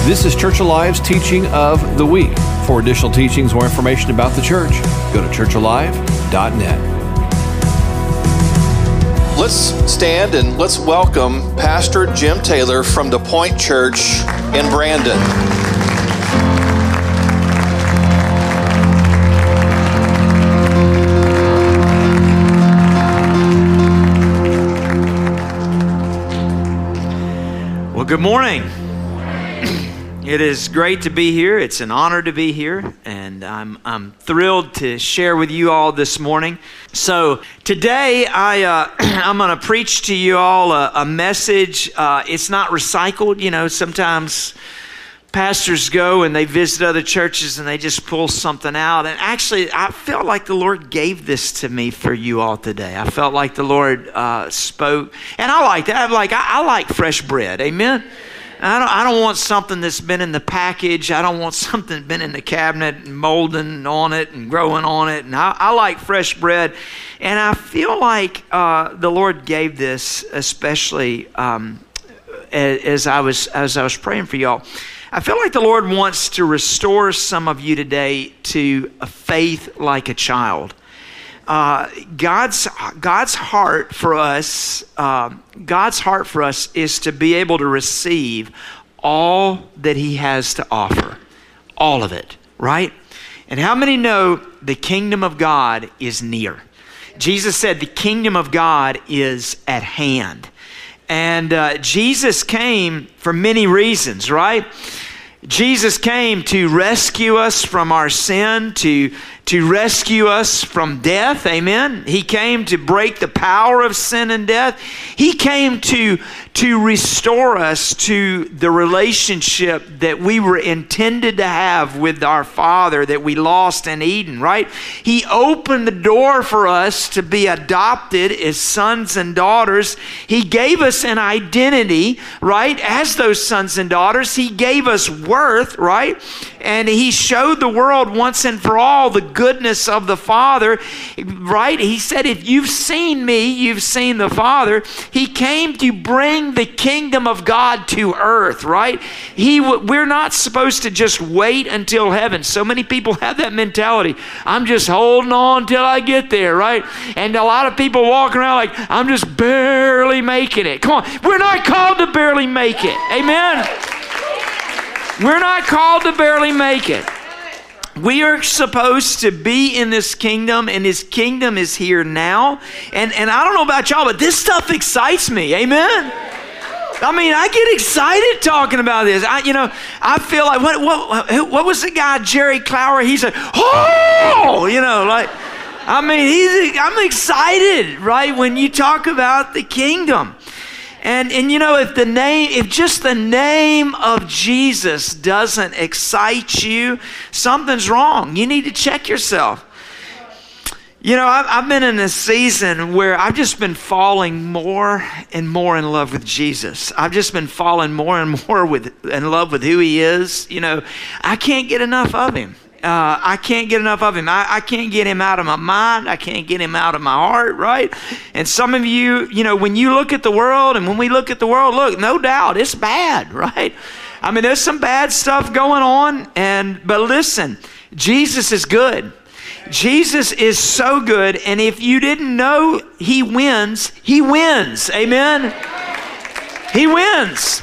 This is Church Alive's Teaching of the Week. For additional teachings or information about the church, go to churchalive.net. Let's stand and let's welcome Pastor Jim Taylor from the Point Church in Brandon. Well, good morning. It is great to be here. It's an honor to be here, and I'm thrilled to share with you all this morning. So today I'm going to preach to you all a message. It's not recycled. You know, sometimes pastors go and they visit other churches and they just pull something out. And actually, I felt like the Lord gave this to me for you all today. I felt like the Lord spoke, and I like that. I like fresh bread. Amen. I don't want something that's been in the package. I don't want something that's been in the cabinet and molding on it and growing on it. And I like fresh bread. And I feel like the Lord gave this, especially as I was praying for y'all. I feel like the Lord wants to restore some of you today to a faith like a child. God's heart for us is to be able to receive all that He has to offer, all of it, right? And how many know the kingdom of God is near? Jesus said the kingdom of God is at hand. And Jesus came for many reasons, right? Jesus came to rescue us from our sin, to rescue us from death, amen? He came to break the power of sin and death. He came to restore us to the relationship that we were intended to have with our Father that we lost in Eden, right? He opened the door for us to be adopted as sons and daughters. He gave us an identity, right, as those sons and daughters. He gave us worth, right? And He showed the world once and for all the goodness of the Father, right? He said, if you've seen me, you've seen the Father. He came to bring the kingdom of God to earth, right? We're not supposed to just wait until heaven. So many people have that mentality. I'm just holding on till I get there, right? And a lot of people walk around like, I'm just barely making it. Come on, we're not called to barely make it. Amen? We're not called to barely make it. We are supposed to be in this kingdom, and His kingdom is here now. And I don't know about y'all, but this stuff excites me. Amen? I mean, I get excited talking about this. I feel like, what was the guy, Jerry Clower? He said, oh, I'm excited, right, when you talk about the kingdom. And if just the name of Jesus doesn't excite you, something's wrong. You need to check yourself. I've been in a season where I've just been falling more and more in love with Jesus. I've just been falling more and more in love with who He is. I can't get enough of Him. I can't get enough of Him. I can't get Him out of my mind. I can't get Him out of my heart, right? And some of you, when you look at the world, and when we look at the world, look, no doubt, it's bad, right? I mean, there's some bad stuff going on, but listen, Jesus is good. Jesus is so good, and if you didn't know He wins, He wins. Amen? He wins.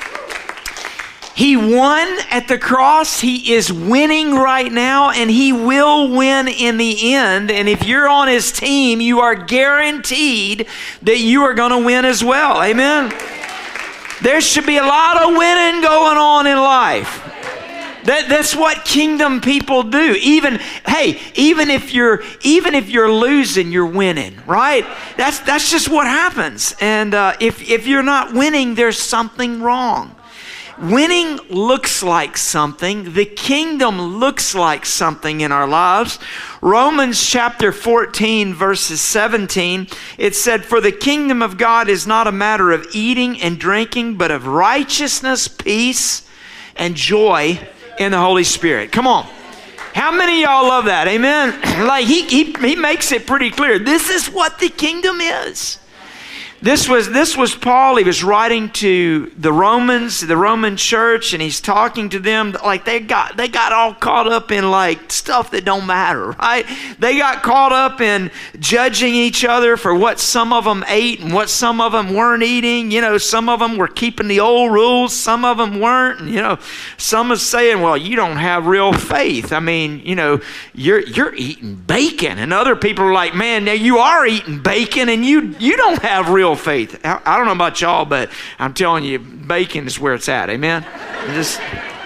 He won at the cross. He is winning right now, and He will win in the end. And if you're on His team, you are guaranteed that you are going to win as well. Amen? There should be a lot of winning going on in life. That's what kingdom people do. Even if you're losing, you're winning, right? That's just what happens. And if you're not winning, there's something wrong. Winning looks like something. The kingdom looks like something in our lives. Romans chapter 14, verses 17, it said, "For the kingdom of God is not a matter of eating and drinking, but of righteousness, peace, and joy in the Holy Spirit." Come on. How many of y'all love that? Amen? Like he makes it pretty clear. This is what the kingdom is. This was Paul. He was writing to the Romans, the Roman church, and he's talking to them like they got all caught up in like stuff that don't matter, right? They got caught up in judging each other for what some of them ate and what some of them weren't eating. You know, some of them were keeping the old rules, some of them weren't. And, you know, some is saying, well, you don't have real faith. I mean, you know, you're eating bacon, and other people are like, man, now you are eating bacon, and you don't have real faith. I don't know about y'all, but I'm telling you, bacon is where it's at. Amen. Just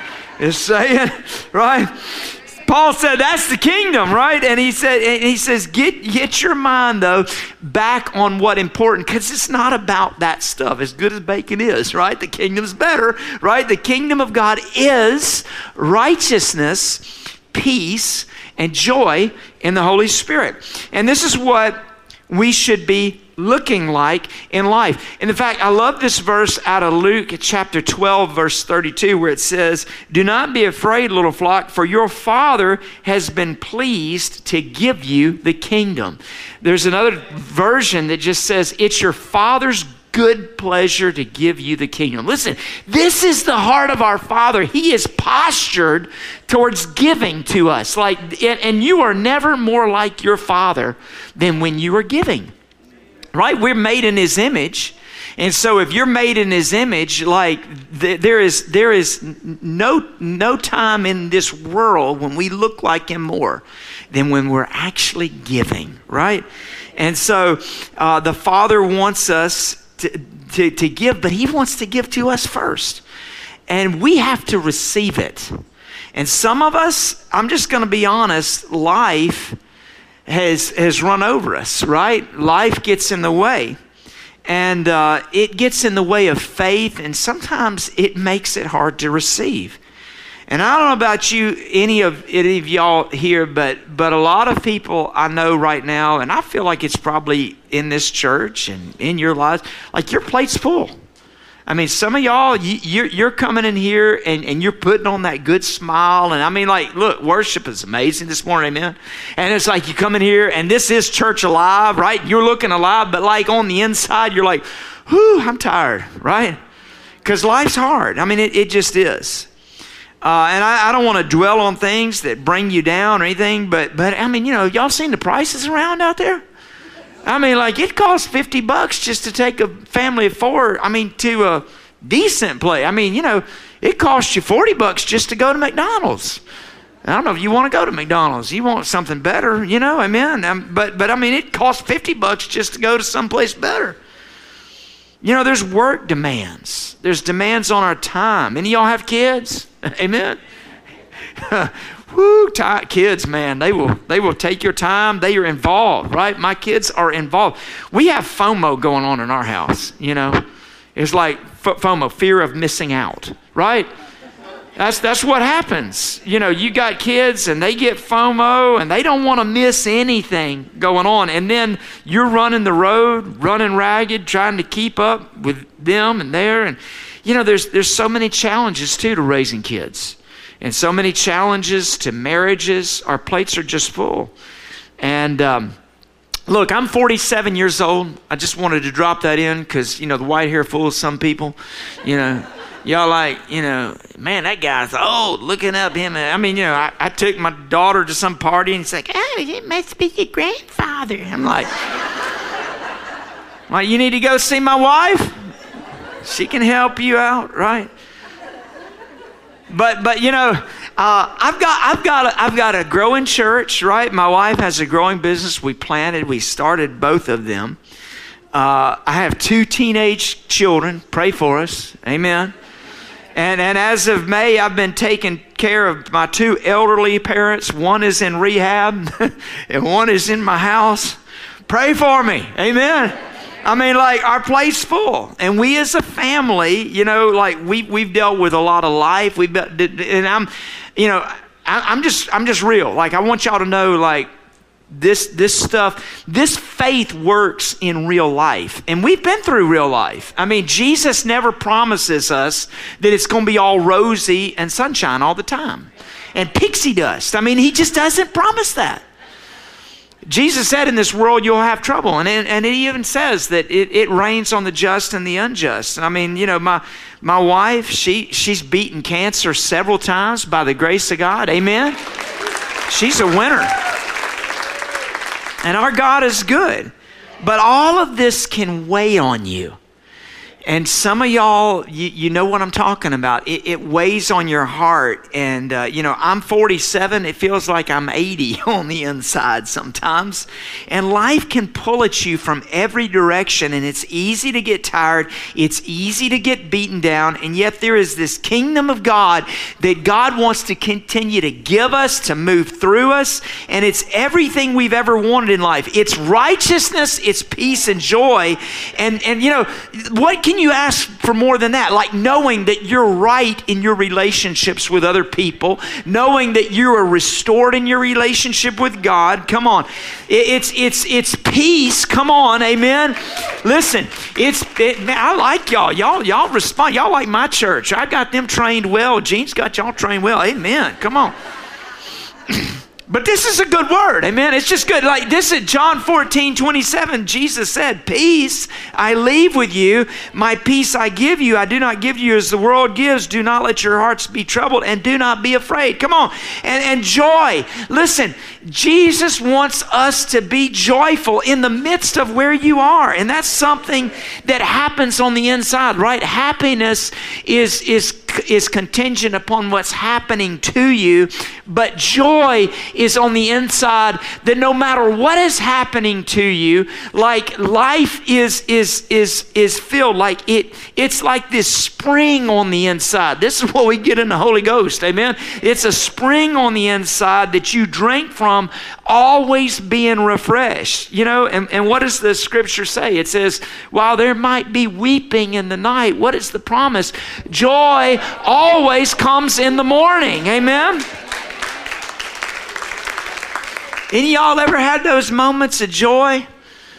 saying, right? Paul said that's the kingdom, right? And he says, get your mind though back on what important, because it's not about that stuff. As good as bacon is, right? The kingdom's better, right? The kingdom of God is righteousness, peace, and joy in the Holy Spirit. And this is what we should be looking like in life. And in fact, I love this verse out of Luke chapter 12, verse 32, where it says, do not be afraid, little flock, for your Father has been pleased to give you the kingdom. There's another version that just says, it's your Father's good pleasure to give you the kingdom. Listen, this is the heart of our Father. He is postured towards giving to us. And you are never more like your Father than when you are giving. Right? We're made in His image. And so if you're made in His image, like there is no time in this world when we look like Him more than when we're actually giving, right? And so the Father wants us to give, but He wants to give to us first. And we have to receive it. And some of us, I'm just going to be honest, life has run over us, right? Life gets in the way. And it gets in the way of faith, and sometimes it makes it hard to receive. And I don't know about you, any of y'all here, but a lot of people I know right now, and I feel like it's probably in this church and in your lives, like your plate's full. I mean, some of y'all, you're coming in here and you're putting on that good smile. And I mean, like, look, worship is amazing this morning, amen? And it's like you come in here and this is church alive, right? You're looking alive, but like on the inside, you're like, whew, I'm tired, right? Because life's hard. I mean, it just is. And I don't want to dwell on things that bring you down or anything, but I mean, you know, y'all seen the prices around out there? I mean, like, it costs $50 just to take a family of four, to a decent place. I mean, you know, it costs you $40 just to go to McDonald's. I don't know if you want to go to McDonald's. You want something better, you know, amen. But I mean, it costs $50 just to go to someplace better. You know, there's work demands. There's demands on our time. Any of y'all have kids? Amen. Woo, kids, man, they will take your time. They are involved, right? My kids are involved. We have FOMO going on in our house, you know. It's like FOMO, fear of missing out, right? That's what happens. You know, you got kids and they get FOMO and they don't want to miss anything going on. And then you're running the road, running ragged, trying to keep up with them and there. And, you know, there's so many challenges, too, to raising kids. And so many challenges to marriages. Our plates are just full. And look, I'm 47 years old. I just wanted to drop that in because, you know, the white hair fools some people. You know, y'all like, you know, man, that guy's old, looking up him. I mean, you know, I took my daughter to some party and it's like, oh, it must be your grandfather. I'm like, you need to go see my wife? She can help you out, right? But you know, I've got a growing church, right? My wife has a growing business. We started both of them. I have 2 teenage children. Pray for us, amen. And as of May, I've been taking care of my 2 elderly parents. One is in rehab, and one is in my house. Pray for me, amen. I mean, like, our plate's full, and we as a family, you know, like we've dealt with a lot of life. I'm just real. Like, I want y'all to know, like, this stuff, this faith works in real life, and we've been through real life. I mean, Jesus never promises us that it's going to be all rosy and sunshine all the time, and pixie dust. I mean, He just doesn't promise that. Jesus said in this world you'll have trouble. And it even says that it rains on the just and the unjust. I mean, my wife, she's beaten cancer several times by the grace of God. Amen? She's a winner. And our God is good. But all of this can weigh on you. And some of y'all, you know what I'm talking about. It weighs on your heart. And, I'm 47. It feels like I'm 80 on the inside sometimes. And life can pull at you from every direction. And it's easy to get tired. It's easy to get beaten down. And yet there is this kingdom of God that God wants to continue to give us, to move through us. And it's everything we've ever wanted in life. It's righteousness, it's peace and joy. And what can you ask for more than that? Like knowing that you're right in your relationships with other people, knowing that you are restored in your relationship with God. Come on. It's peace. Come on. Amen. Listen, man, I like y'all. Y'all respond. Y'all like my church. I got them trained well. Gene's got y'all trained well. Amen. Come on. But this is a good word, amen? It's just good. Like this at John 14:27, Jesus said, peace I leave with you, my peace I give you. I do not give you as the world gives. Do not let your hearts be troubled and do not be afraid. Come on. And joy. Listen, Jesus wants us to be joyful in the midst of where you are. And that's something that happens on the inside, right? Happiness is contingent upon what's happening to you, but joy is on the inside, that no matter what is happening to you, like life is filled, like it's like this spring on the inside. This is what we get in the Holy Ghost, amen? It's a spring on the inside that you drink from, always being refreshed, and what does the scripture say? It says, while there might be weeping in the night, what is the promise? Joy always comes in the morning, amen? Any of y'all ever had those moments of joy?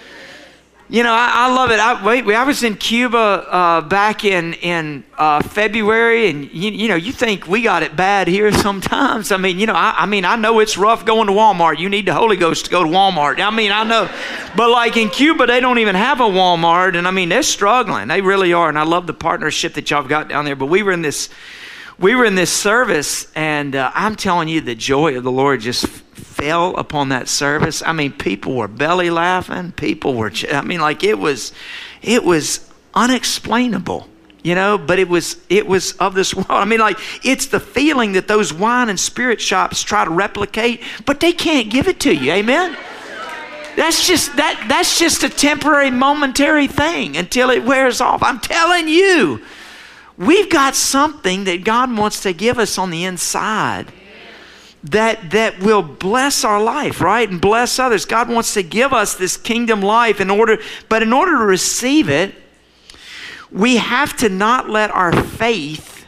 I love it. I was in Cuba back in February, and you think we got it bad here sometimes. I know it's rough going to Walmart. You need the Holy Ghost to go to Walmart. I know, but like in Cuba, they don't even have a Walmart, and they're struggling. They really are. And I love the partnership that y'all got down there. But we were in this service, and I'm telling you, the joy of the Lord just fell upon that service. People were belly laughing. People were, it was unexplainable, but it was of this world. It's the feeling that those wine and spirit shops try to replicate, but they can't give it to you. Amen. That's just a temporary, momentary thing until it wears off. I'm telling you, we've got something that God wants to give us on the inside that will bless our life, right? And bless others. God wants to give us this kingdom life in order to receive it, we have to not let our faith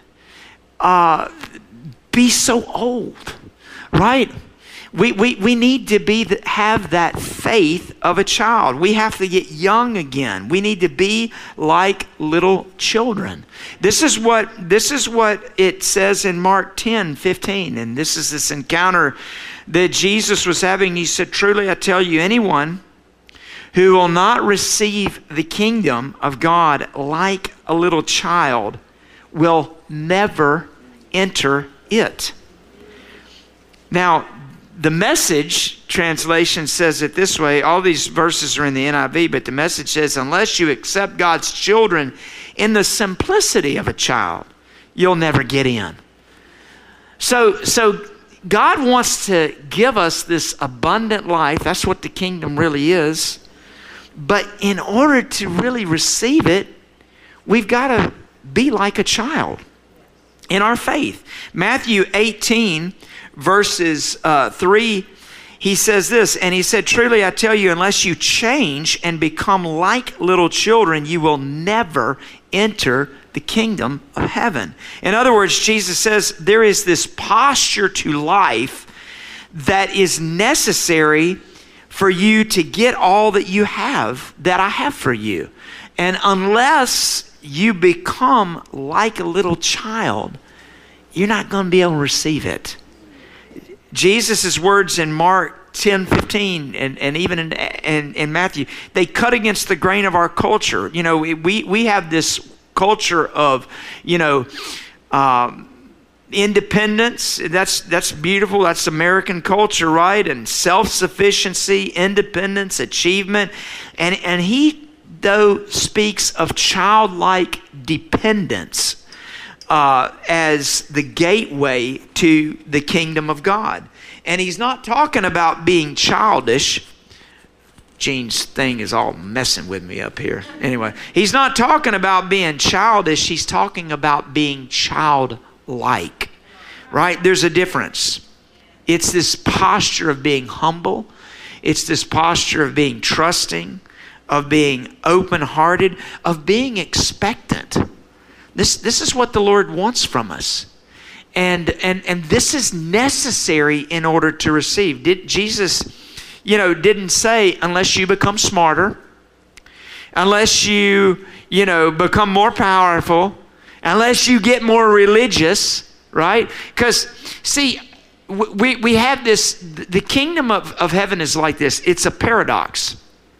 be so old, right? We need to have that faith of a child. We have to get young again. We need to be like little children. This is what it says in Mark 10:15, and this is this encounter that Jesus was having. He said, "Truly I tell you, anyone who will not receive the kingdom of God like a little child will never enter it." Now, the Message translation says it this way. All these verses are in the NIV, but the Message says, unless you accept God's children in the simplicity of a child, you'll never get in. So God wants to give us this abundant life. That's what the kingdom really is. But in order to really receive it, we've got to be like a child in our faith. Matthew 18, verses 3, he says this, and he said, "Truly I tell you, unless you change and become like little children, you will never enter the kingdom of heaven." In other words, Jesus says there is this posture to life that is necessary for you to get all that you have, that I have for you. And unless you become like a little child, you're not going to be able to receive it. Jesus' words in Mark Mark 10:15 and even in Matthew, they cut against the grain of our culture. You know, we have this culture of, you know, independence. That's beautiful. That's American culture, right? And self-sufficiency, independence, achievement. And he, though, speaks of childlike dependence as the gateway to the kingdom of God. And he's not talking about being childish. Gene's thing is all messing with me up here. Anyway, he's not talking about being childish. He's talking about being childlike, right? There's a difference. It's this posture of being humble. It's this posture of being trusting, of being open-hearted, of being expectant. This is what the Lord wants from us. And this is necessary in order to receive. Jesus, you know, didn't say unless you become smarter, unless you become more powerful, unless you get more religious, right? Because, see, we have this, the kingdom of heaven is like this. It's a paradox.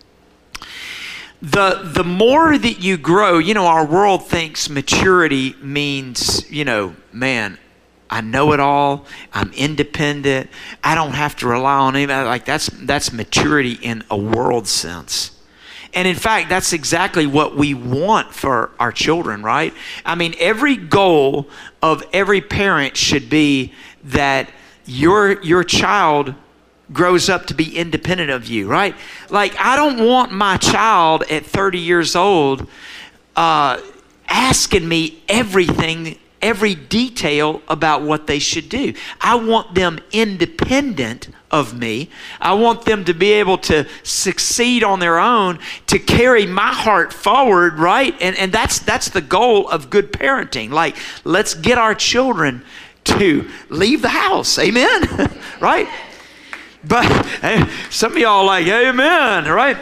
The more that you grow, you know, our world thinks maturity means, you know, man, I know it all. I'm independent. I don't have to rely on anybody. Like that's maturity in a world sense. And in fact, that's exactly what we want for our children, right? I mean, every goal of every parent should be that your child grows up to be independent of you, right? Like, I don't want my child at 30 years old asking me everything, every detail about what they should do. I want them independent of me. I want them to be able to succeed on their own, to carry my heart forward, right? And that's the goal of good parenting. Like, let's get our children to leave the house. Amen? Right? But hey, some of y'all like, amen, right?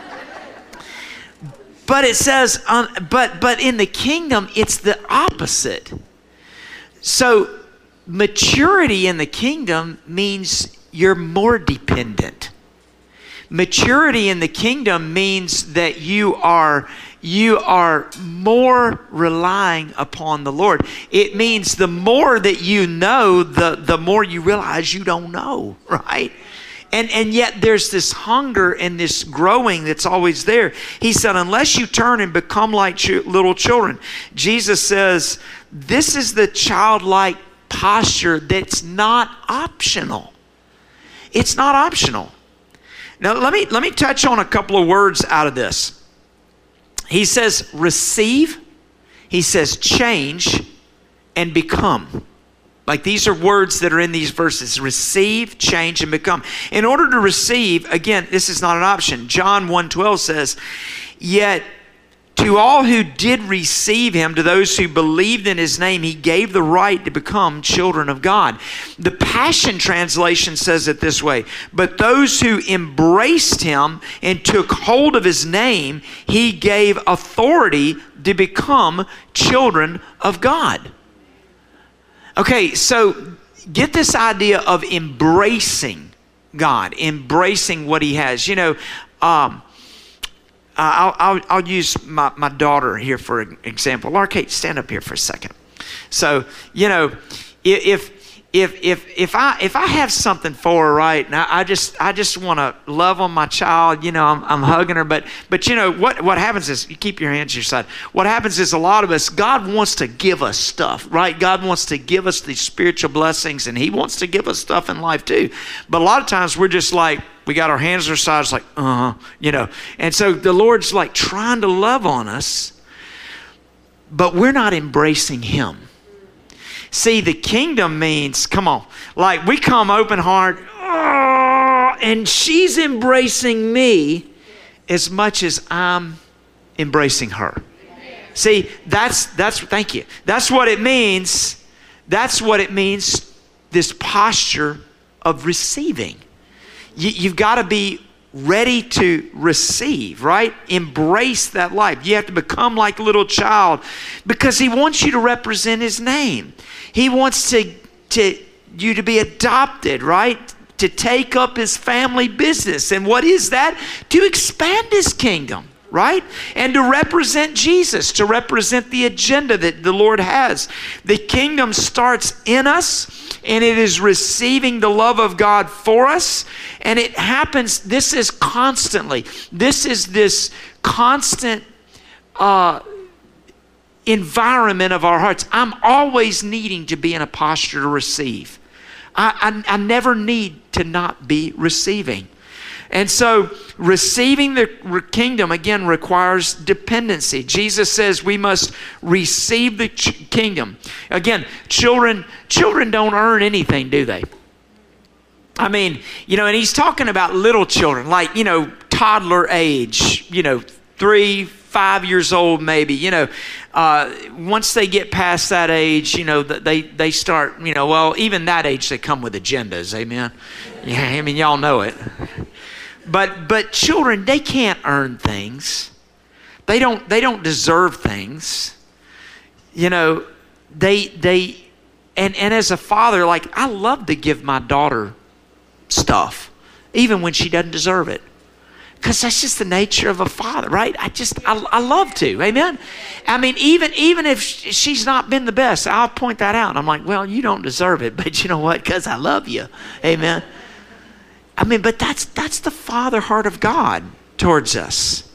But it says, but in the kingdom, it's the opposite. So maturity in the kingdom means you're more dependent. Maturity in the kingdom means that you are more relying upon the Lord. It means the more that you know, the more you realize you don't know, right? And yet there's this hunger and this growing that's always there. He said, unless you turn and become like little children. Jesus says, this is the childlike posture that's not optional. It's not optional. Now, let me touch on a couple of words out of this. He says receive, he says change, and become. Like, these are words that are in these verses. Receive, change, and become. In order to receive, again, this is not an option. John 1:12 says, yet to all who did receive him, to those who believed in his name, he gave the right to become children of God. The Passion Translation says it this way, but those who embraced him and took hold of his name, he gave authority to become children of God. Okay, so get this idea of embracing God, embracing what he has. You know, I'll use my daughter here for an example. Laura Kate, stand up here for a second. So, you know, if I have something for her, right, and I just want to love on my child, you know, I'm hugging her, but you know what happens is, you keep your hands to your side. What happens is, a lot of us, God wants to give us stuff, right? God wants to give us these spiritual blessings, and he wants to give us stuff in life too. But a lot of times we're just like, we got our hands to our sides, like, you know. And so the Lord's like trying to love on us, but we're not embracing him. See, the kingdom means, come on, like we come open heart, and she's embracing me as much as I'm embracing her. See, that's thank you. That's what it means. That's what it means, this posture of receiving. You've got to be ready to receive, right? Embrace that life. You have to become like a little child, because he wants you to represent his name. He wants you to be adopted, right? to take up his family business. And what is that? To expand his kingdom, right? And to represent Jesus, to represent the agenda that the Lord has. The kingdom starts in us, and it is receiving the love of God for us. And it happens, this is constantly. This is this constant environment of our hearts. I'm always needing to be in a posture to receive. I never need to not be receiving. And so receiving the kingdom, again, requires dependency. Jesus says we must receive the kingdom. Again, children don't earn anything, do they? I mean, and he's talking about little children, like, toddler age, 3, 5 years old maybe, once they get past that age, they start, even that age they come with agendas, amen? Yeah, I mean, y'all know it. But children, they can't earn things. They don't deserve things. And as a father, like, I love to give my daughter stuff, even when she doesn't deserve it. Because that's just the nature of a father, right? I love to, amen? I mean, even if she's not been the best, I'll point that out. I'm like, well, you don't deserve it, but you know what? Because I love you, amen? I mean, but that's the father heart of God towards us.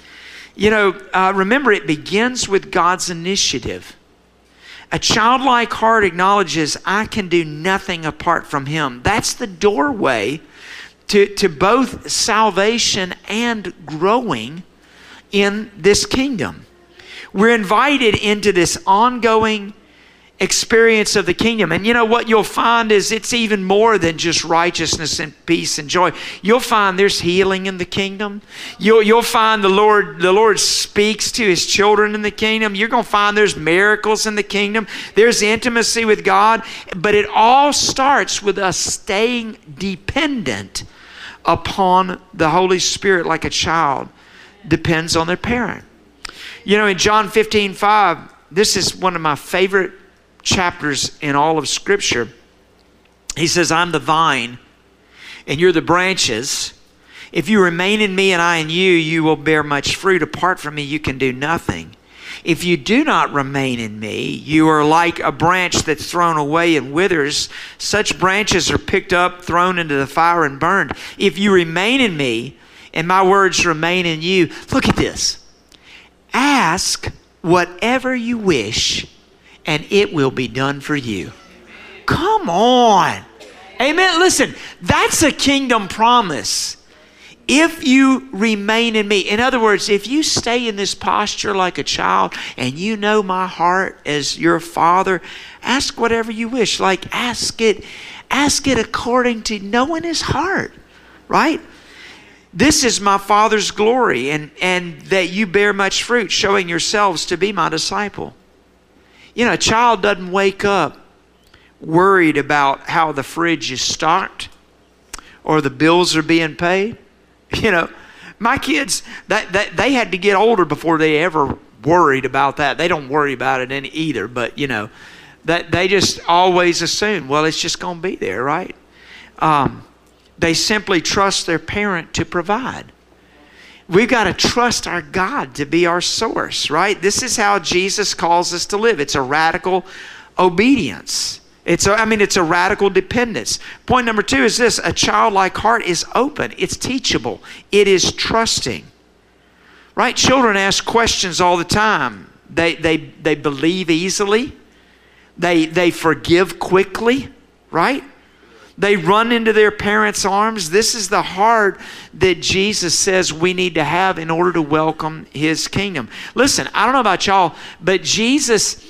Remember, it begins with God's initiative. A childlike heart acknowledges, I can do nothing apart from him. That's the doorway to both salvation and growing in this kingdom. We're invited into this ongoing experience of the kingdom. And what you'll find is it's even more than just righteousness and peace and joy. You'll find there's healing in the kingdom. You'll find the Lord speaks to his children in the kingdom. You're going to find there's miracles in the kingdom. There's intimacy with God. But it all starts with us staying dependent upon the Holy Spirit, like a child depends on their parent. In John 15:5, this is one of my favorite chapters in all of Scripture. He says, I'm the vine and you're the branches. If you remain in me and I in you, you will bear much fruit. Apart from me, you can do nothing. If you do not remain in me, you are like a branch that's thrown away and withers. Such branches are picked up, thrown into the fire and burned. If you remain in me and my words remain in you, look at this. Ask whatever you wish and it will be done for you. Come on. Amen. Listen, that's a kingdom promise. If you remain in me, in other words, if you stay in this posture like a child and you know my heart as your father, ask whatever you wish. Like ask it according to knowing his heart, right? This is my Father's glory, and that you bear much fruit, showing yourselves to be my disciple. A child doesn't wake up worried about how the fridge is stocked or the bills are being paid. My kids, they had to get older before they ever worried about that. They don't worry about it either, but that they just always assume, well, it's just going to be there, right? They simply trust their parent to provide. We've got to trust our God to be our source, right? This is how Jesus calls us to live. It's a radical obedience. It's a radical dependence. Point number 2 is this: a childlike heart is open. It's teachable. It is trusting. Right? Children ask questions all the time. They believe easily. They forgive quickly. Right? They run into their parents' arms. This is the heart that Jesus says we need to have in order to welcome his kingdom. Listen, I don't know about y'all, but Jesus,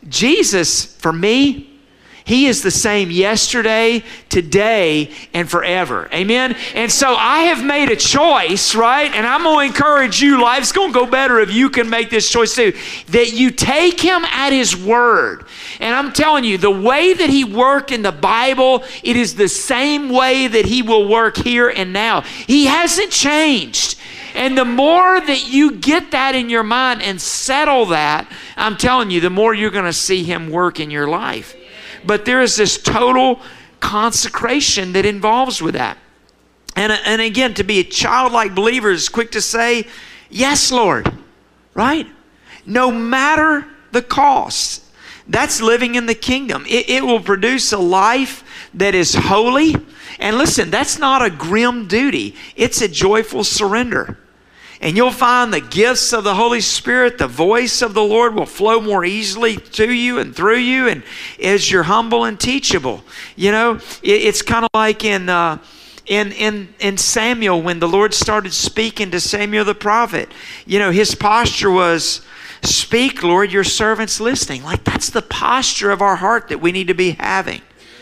for me, he is the same yesterday, today, and forever. Amen? And so I have made a choice, right? And I'm going to encourage you, life's going to go better if you can make this choice too, that you take him at his word. And I'm telling you, the way that he worked in the Bible, it is the same way that he will work here and now. He hasn't changed. And the more that you get that in your mind and settle that, I'm telling you, the more you're going to see him work in your life. But there is this total consecration that involves with that. And again, to be a childlike believer is quick to say, yes, Lord, right? No matter the cost. That's living in the kingdom. It will produce a life that is holy. And listen, that's not a grim duty. It's a joyful surrender. And you'll find the gifts of the Holy Spirit, the voice of the Lord will flow more easily to you and through you, and as you're humble and teachable. You know, it's kind of like in Samuel, when the Lord started speaking to Samuel the prophet. You know, his posture was, speak, Lord, your servant's listening. Like, that's the posture of our heart that we need to be having.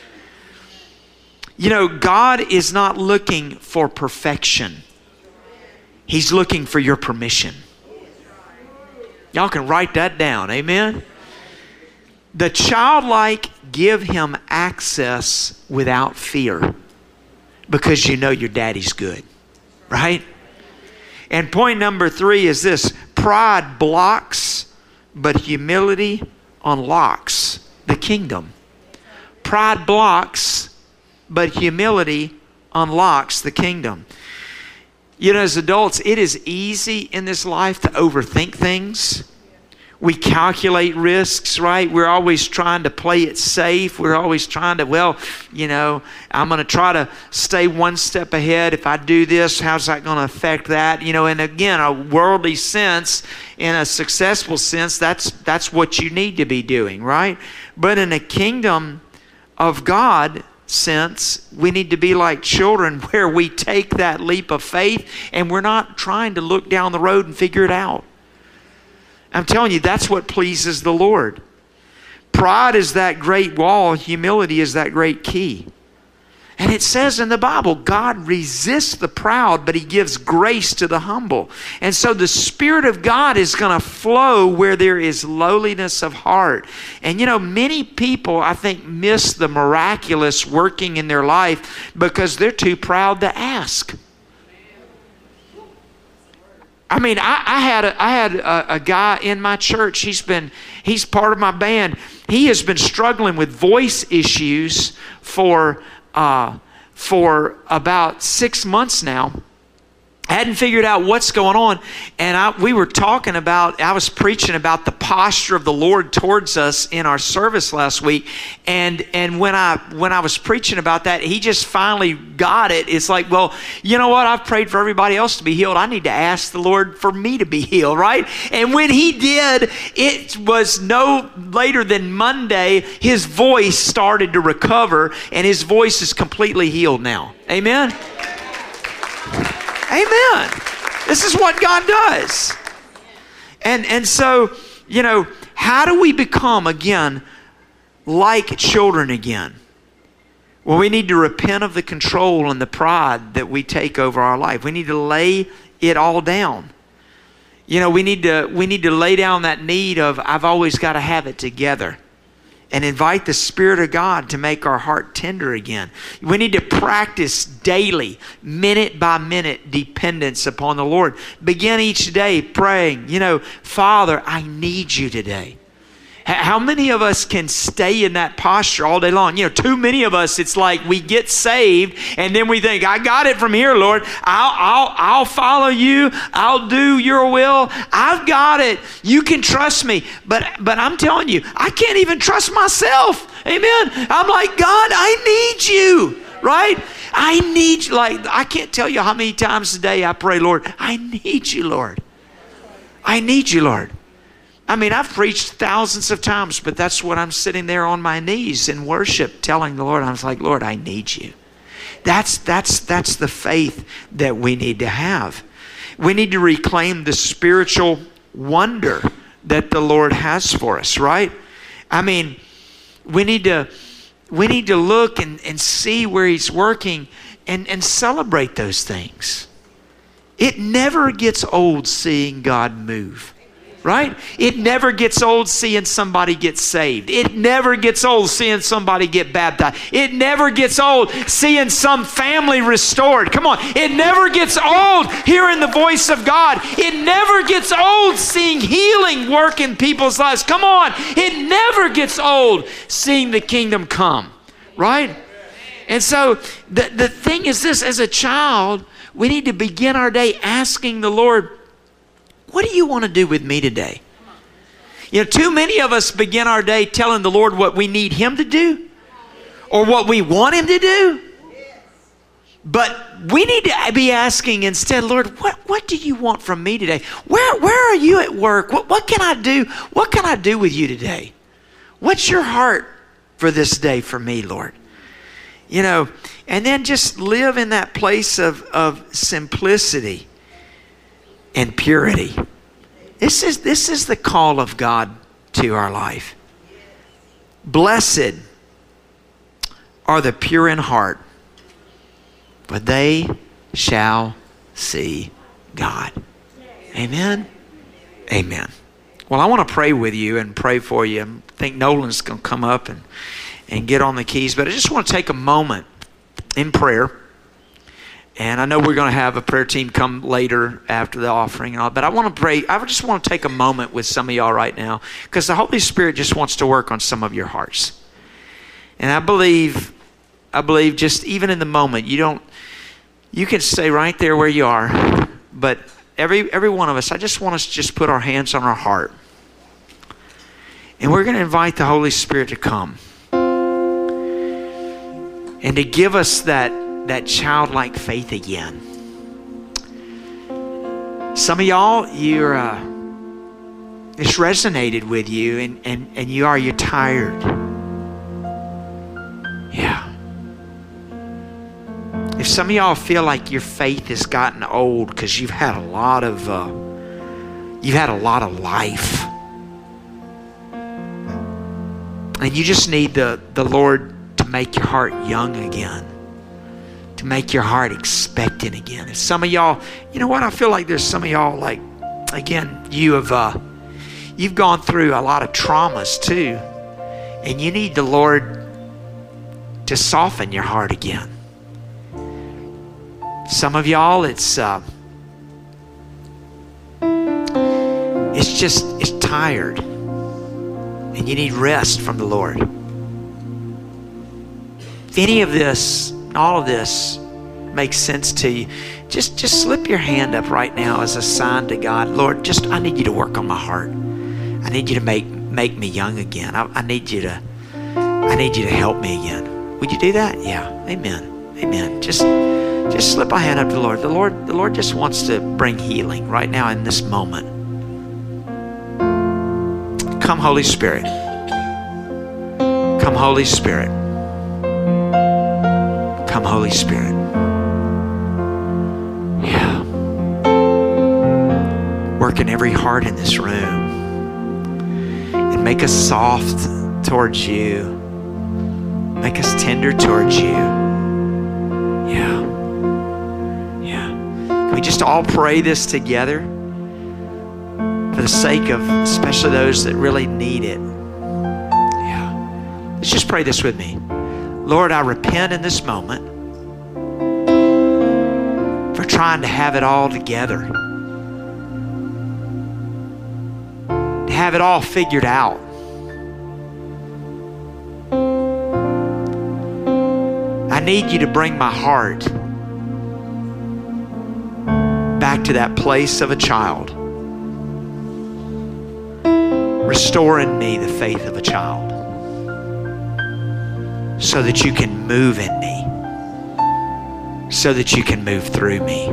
You know, God is not looking for perfection. He's looking for your permission. Y'all can write that down. Amen? The childlike give him access without fear because you know your daddy's good. Right? And point number 3 is this. Pride blocks, but humility unlocks the kingdom. Pride blocks, but humility unlocks the kingdom. You know, as adults, it is easy in this life to overthink things. We calculate risks, right? We're always trying to play it safe. We're always trying to, well, you know, I'm going to try to stay one step ahead. If I do this, how's that going to affect that? You know, and again, a worldly sense, in a successful sense, that's what you need to be doing, right? But in a kingdom of God sense, we need to be like children where we take that leap of faith and we're not trying to look down the road and figure it out. I'm telling you, that's what pleases the Lord. Pride is that great wall. Humility is that great key. And it says in the Bible, God resists the proud, but he gives grace to the humble. And so the Spirit of God is going to flow where there is lowliness of heart. And you know, many people, I think, miss the miraculous working in their life because they're too proud to ask. I mean, I had a guy in my church. He's part of my band. He has been struggling with voice issues for about 6 months now. I hadn't figured out what's going on, and I was preaching about the posture of the Lord towards us in our service last week, and when I was preaching about that, he just finally got it. It's like, well, you know what? I've prayed for everybody else to be healed. I need to ask the Lord for me to be healed, right? And when he did, it was no later than Monday, his voice started to recover, and his voice is completely healed now. Amen? Amen. This is what God does. And so, you know, how do we become, again, like children again? Well, we need to repent of the control and the pride that we take over our life. We need to lay it all down. You know, we need to lay down that need of, I've always got to have it together. And invite the Spirit of God to make our heart tender again. We need to practice daily, minute by minute dependence upon the Lord. Begin each day praying, you know, Father, I need you today. How many of us can stay in that posture all day long? You know, too many of us, it's like we get saved and then we think, I got it from here, Lord. I'll follow you. I'll do your will. I've got it. You can trust me. But I'm telling you, I can't even trust myself. Amen. I'm like, God, I need you. Right? I need you. Like, I can't tell you how many times a day I pray, Lord, I need you, Lord. I need you, Lord. I mean, I've preached thousands of times, but that's what I'm sitting there on my knees in worship, telling the Lord, I was like, Lord, I need you. That's the faith that we need to have. We need to reclaim the spiritual wonder that the Lord has for us, right? I mean, we need to look and see where he's working and celebrate those things. It never gets old seeing God move. Right? It never gets old seeing somebody get saved. It never gets old seeing somebody get baptized. It never gets old seeing some family restored. Come on. It never gets old hearing the voice of God. It never gets old seeing healing work in people's lives. Come on. It never gets old seeing the kingdom come. Right? And so the thing is this, as a child, we need to begin our day asking the Lord, what do you want to do with me today? You know, too many of us begin our day telling the Lord what we need Him to do or what we want Him to do. But we need to be asking instead, Lord, what do you want from me today? Where are you at work? What can I do? What can I do with you today? What's your heart for this day for me, Lord? You know, and then just live in that place of simplicity and purity. This is the call of God to our life. Blessed are the pure in heart, for they shall see God. Amen? Amen. Well, I want to pray with you and pray for you. I think Nolan's going to come up and get on the keys, but I just want to take a moment in prayer. And I know we're going to have a prayer team come later after the offering and all, but I want to pray. I just want to take a moment with some of y'all right now because the Holy Spirit just wants to work on some of your hearts. And I believe just even in the moment, you can stay right there where you are, but every one of us, I just want us to just put our hands on our heart. And we're going to invite the Holy Spirit to come and to give us that childlike faith again. Some of y'all, it's resonated with you and you're tired. Yeah. If some of y'all feel like your faith has gotten old because you've had a lot of life, and you just need the Lord to make your heart young again, to make your heart expectant again. If some of y'all, you know what, I feel like there's some of y'all, like, again, you've gone through a lot of traumas too, and you need the Lord to soften your heart again. Some of y'all, it's tired, and you need rest from the Lord. If any of this, all of this makes sense to you, just slip your hand up right now as a sign to God. Lord, I need you to work on my heart. I need you to make me young again. I need you to help me again. Would you do that? Yeah. Amen. Amen. Just slip a hand up to the Lord. The Lord just wants to bring healing right now in this moment. Come, Holy Spirit. Come, Holy Spirit. Come, Holy Spirit. Yeah. Work in every heart in this room and make us soft towards you. Make us tender towards you. Yeah. Can we just all pray this together for the sake of especially those that really need it? Yeah. Let's just pray this with me. Lord, I repent in this moment for trying to have it all together, to have it all figured out. I need you to bring my heart back to that place of a child. Restore in me the faith of a child so that you can move in me, so that you can move through me.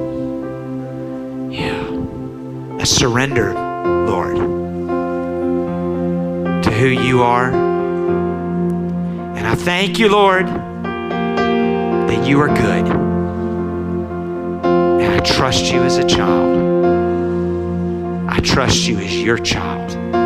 Yeah. I surrender, Lord, to who you are. And I thank you, Lord, that you are good. And I trust you as a child. I trust you as your child.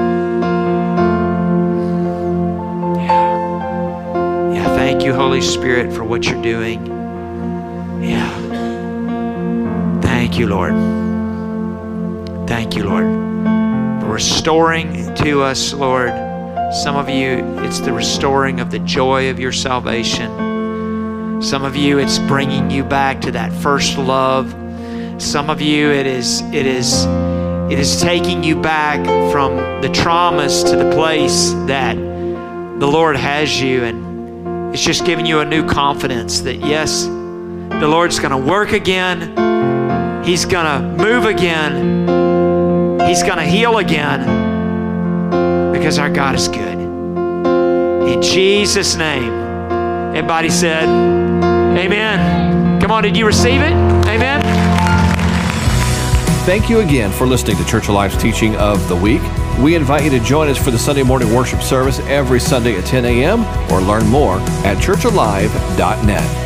Yeah, thank you, Holy Spirit, for what you're doing. Yeah. Thank you, Lord. Thank you, Lord, for restoring to us, Lord. Some of you, it's the restoring of the joy of your salvation. Some of you, it's bringing you back to that first love. Some of you, it is taking you back from the traumas to the place that the Lord has you, and it's just giving you a new confidence that yes, the Lord's going to work again. He's going to move again. He's going to heal again, because our God is good. In Jesus' name. Everybody said, amen. Come on, did you receive it? Amen. Thank you again for listening to Church Alive's teaching of the week. We invite you to join us for the Sunday morning worship service every Sunday at 10 a.m. or learn more at churchalive.net.